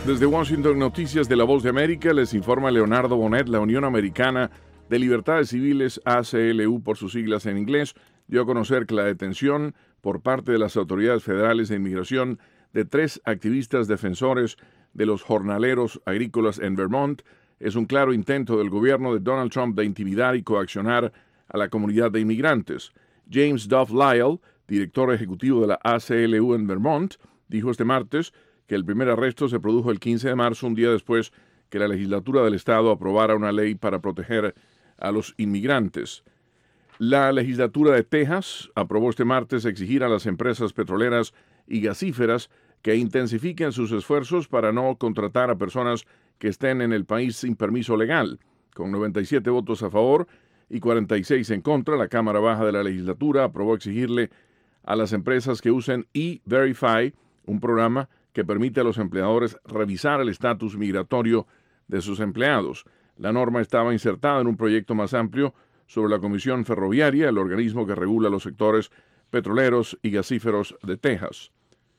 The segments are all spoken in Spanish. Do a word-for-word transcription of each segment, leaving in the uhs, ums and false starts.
Desde Washington, Noticias de la Voz de América, les informa Leonardo Bonet. La Unión Americana de Libertades Civiles, A C L U por sus siglas en inglés, dio a conocer que la detención por parte de las autoridades federales de inmigración de tres activistas defensores de los jornaleros agrícolas en Vermont es un claro intento del gobierno de Donald Trump de intimidar y coaccionar a la comunidad de inmigrantes. James Duff Lyle, director ejecutivo de la A C L U en Vermont, dijo este martes que el primer arresto se produjo el quince de marzo, un día después que la legislatura del estado aprobara una ley para proteger a los inmigrantes. La legislatura de Texas aprobó este martes exigir a las empresas petroleras y gasíferas que intensifiquen sus esfuerzos para no contratar a personas que estén en el país sin permiso legal. Con noventa y siete votos a favor y cuarenta y seis en contra, la Cámara Baja de la legislatura aprobó exigirle a las empresas que usen E-Verify, un programa que permite a los empleadores revisar el estatus migratorio de sus empleados. La norma estaba insertada en un proyecto más amplio sobre la Comisión Ferroviaria, el organismo que regula los sectores petroleros y gasíferos de Texas.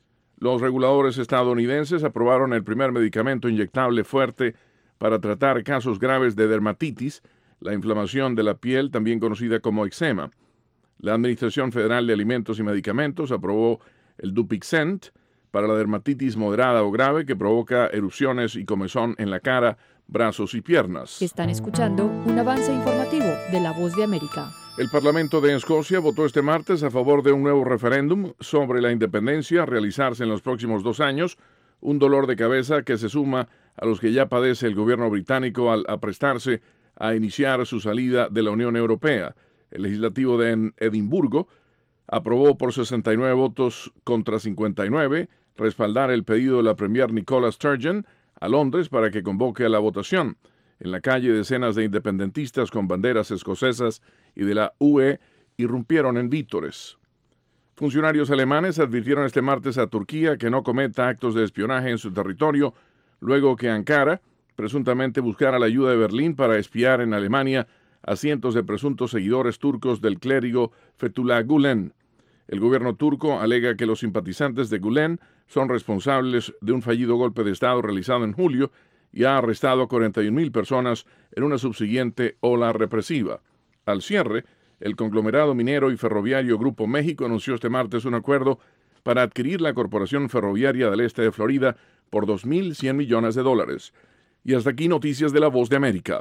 Los reguladores estadounidenses aprobaron el primer medicamento inyectable fuerte para tratar casos graves de dermatitis, la inflamación de la piel, también conocida como eczema. La Administración Federal de Alimentos y Medicamentos aprobó el Dupixent para la dermatitis moderada o grave que provoca erupciones y comezón en la cara, brazos y piernas. Están escuchando un avance informativo de La Voz de América. El Parlamento de Escocia votó este martes a favor de un nuevo referéndum sobre la independencia a realizarse en los próximos dos años, un dolor de cabeza que se suma a los que ya padece el gobierno británico al aprestarse a iniciar su salida de la Unión Europea. El legislativo de Edimburgo aprobó por sesenta y nueve votos contra cincuenta y nueve respaldar el pedido de la premier Nicola Sturgeon a Londres para que convoque a la votación. En la calle, decenas de independentistas con banderas escocesas y de la U E irrumpieron en vítores. Funcionarios alemanes advirtieron este martes a Turquía que no cometa actos de espionaje en su territorio, luego que Ankara presuntamente buscara la ayuda de Berlín para espiar en Alemania a cientos de presuntos seguidores turcos del clérigo Fethullah Gülen. El gobierno turco alega que los simpatizantes de Gülen son responsables de un fallido golpe de Estado realizado en julio y ha arrestado a cuarenta y una mil personas en una subsiguiente ola represiva. Al cierre, el conglomerado minero y ferroviario Grupo México anunció este martes un acuerdo para adquirir la Corporación Ferroviaria del Este de Florida por dos mil cien millones de dólares. Y hasta aquí Noticias de la Voz de América.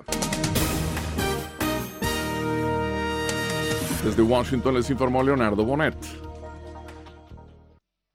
Desde Washington les informó Leonardo Bonet.